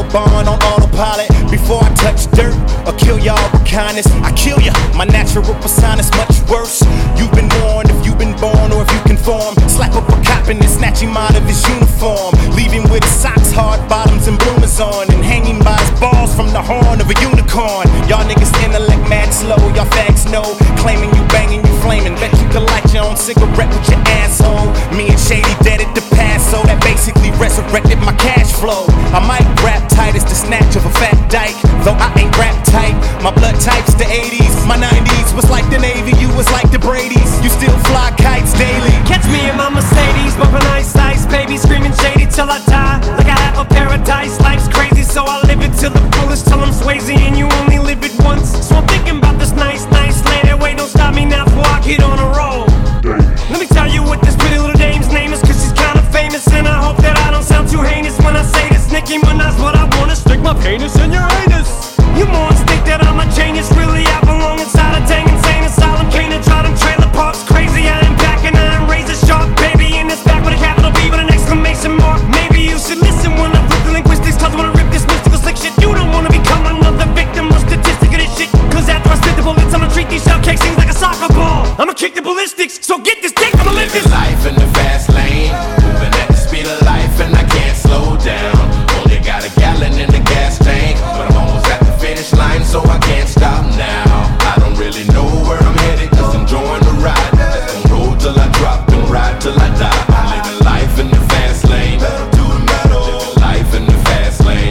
born on autopilot. Before I touch dirt or kill y'all with kindness, I kill ya. My natural persona's much worse. You've been warned if you've been born or if you conform. Slap up a cop and then snatch him out of his uniform, leave him with his socks, hard bottoms, and bloomers on, and hanging by his balls from the horn of a unicorn. Y'all niggas intellect mad slow, y'all fags know. Claiming you banging, you flaming. Bet you can light your own cigarette with your asshole. Me and Shady dead at the Paso, that basically resurrected my cash flow. I might rap tight as the snatch of a fat dyke, though I ain't rap tight. My blood type's the 80s, my 90s was like the Navy, you was like the Brady's. You still fly kites daily. Catch me in my Mercedes, bumping ice, baby, screaming shady till I die. Like I have a paradise, life's crazy, so I live it till the fullest, till I'm Swayze, and you only live it once. So I'm thinking about this nice lady. Wait, don't stop me now before I get on a roll. Let me tell you what this pretty little dame's name is, cause she's kinda famous, and I hope that I don't sound too heinous when I say this. Nicki Minaj, what I wanna stick my penis in your anus. You morons think that I'm a genius, really I belong inside a dang insane asylum. Can't draw them trailer parks crazy, I am back and I am razor sharp, baby, in this back with a capital B with an exclamation mark. Maybe you should listen when I flip the linguistics, cause I wanna rip this mystical slick shit. You don't wanna become another victim or statistic of this shit, cause after I spit the bullets I'ma treat these shell cake things like a soccer ball. I'ma kick the ballistics, so get this dick, I'ma live this life in the fast lane, moving at the speed of life and I can't slow down. Only got a gallon in the gas tank, but I'm almost at the finish line, so I can't stop now. I don't really know where I'm headed, just enjoying the ride. Just gon' roll till I drop and ride till I die. I'm living life in the fast lane, living life in the fast lane.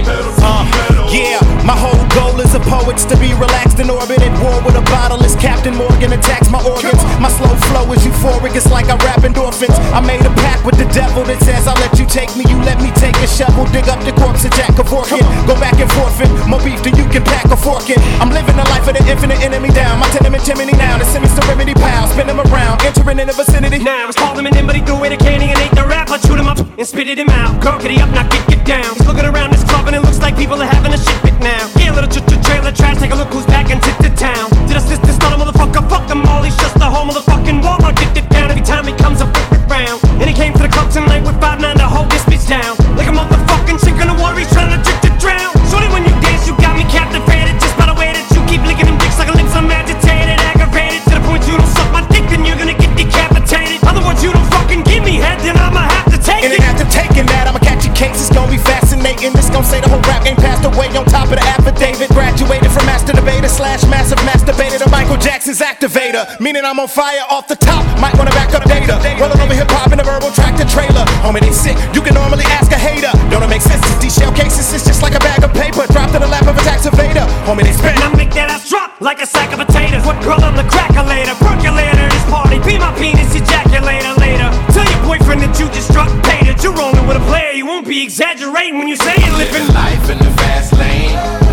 Yeah, my whole goal as a poet's to be relaxed in orbit at war with a bottle as Captain Morgan attacks my organs. My slow flow is euphoric, it's like I rap endorphins. I made a pact with the devil that says I'll let you take me, you let me take a shovel, dig up the corpse of Jack Kevorkian. Go back and forfeit, more beef than you can pack a fork in. I'm living the life of the infinite enemy down, my tenement chimney now, the semi-serenity pal, spin him around, entering in the vicinity. Now it's called him in, but he threw away the candy and ate the rap. I chewed him up and spitted him out. Girl, get up, now get down. He's looking around this club and it looks like people are having a shit fit now. Yeah, little trailer trash, take a look who's back and tip to town. Did I assist this other motherfucker? Fuck them all, he's just the whole motherfucking Walmart. Get it down every time he comes up round. And he came to the club tonight with 5'9" to hold this bitch down. Like a motherfucking chick in the water, he's trying to trick to drown. Shorty, when you dance, you got me captivated, just by the way that you keep licking them dicks like a lips. I'm agitated, aggravated, to the point you don't suck my dick, then you're gonna get decapitated. Otherwise, you don't fucking give me head, then I'ma have to take it. And after taking that, I'ma catch your case, it's gonna be fascinating. This gon' say the whole rap game passed away on top of the affidavit. Graduated from master debater / massive masturbator to Michael Jackson's activator, meaning I'm on fire off the top. Might wanna back up data, rolling over hip hop in a verbal tractor trailer. Homie, they sick, you can normally ask a hater. Don't it make sense? These shell cases is just like a bag of paper dropped in the lap of a tax evader. Homie, they spin. Now make that ass drop like a sack of potatoes. What girl, I'm the crackulator, percolator, this party, be my penis ejaculator later. Tell your boyfriend that you just struck pay, that you're rolling with a player. You won't be exaggerating when you say it, living life in the fast lane.